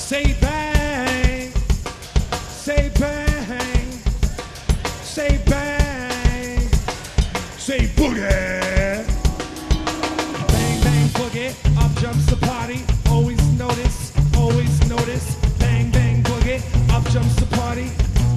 Say bang, say bang, say bang, say boogie. Bang, bang, boogie, up jumps the party. Always notice, bang, bang, boogie, up jumps the party.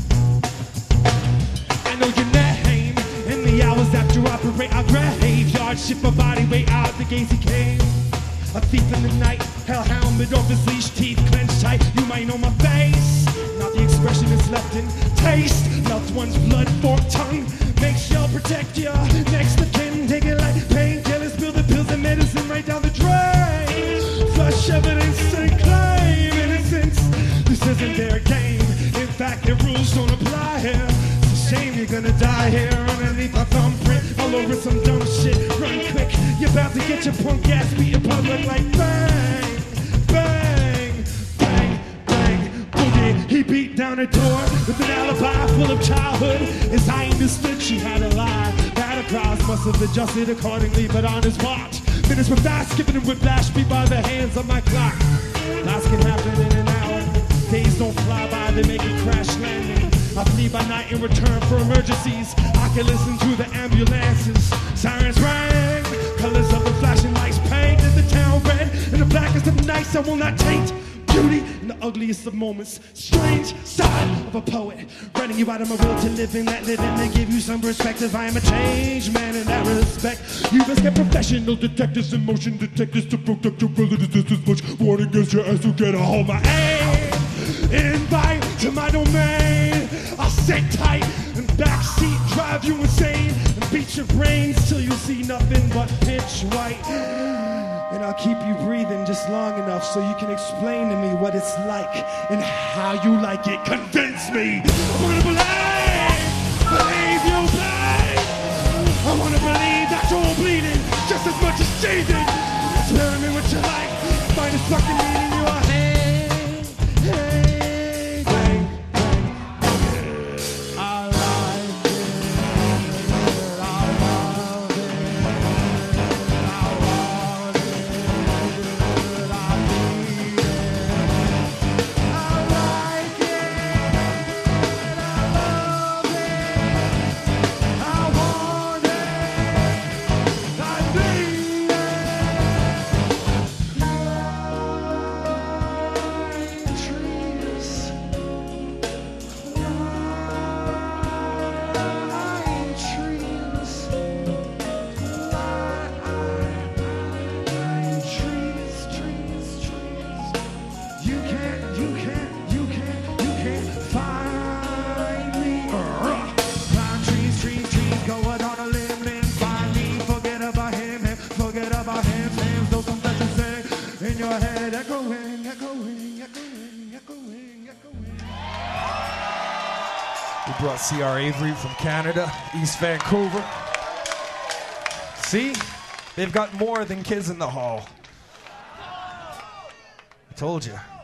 I know your name, in the hours after operate, I'll graveyard, ship my body way out the gates he came. A thief in the night, hellhound mid off his leash, teeth clenched tight. You might know my face, not the expression is left in taste. Loved one's blood, forked tongue, make sure protect ya. Next of kin, take it like painkillers, spill the pills and medicine right down the drain. Flush evidence and claim innocence. This isn't their game. In fact, their rules don't apply here. It's a shame you're gonna die here underneath my thumbprint, all over some dumb shit. Run quick, you're about to get your punk ass beat in public like bang, bang, bang, bang, boogie. He beat down her door with an alibi full of childhood. As I understood, she had a lie. Battle cries must have adjusted accordingly, but on his watch, minutes were fast, giving him whiplash, beat by the hands on my clock. Lives can happen in an hour. Days don't fly by, they make a crash landing. I flee by night in return for emergencies. I can listen to the ambulances. Sirens rang, colors of the flashing lights painted the town red. In the blackest of nights, I will not taint beauty in the ugliest of moments. Strange side of a poet, running you out of my will to live in that living and give you some perspective. I am a changed man in that respect. You must get professional detectives and motion detectors to protect your relatives just as much. Warn against your ass to get a hold my aim. Invite to my domain. I'll sit tight and backseat drive you insane and beat your brains till you see nothing but pitch white. And I'll keep you breathing just long enough so you can explain to me what it's like and how you like it. Convince me. I wanna believe you bleed. I wanna believe that you're bleeding just as much as she did. Tell me what you like. Find a fucking meaning in your head. We brought C.R. Avery from Canada, East Vancouver. See? They've got more than Kids in the Hall. I told you.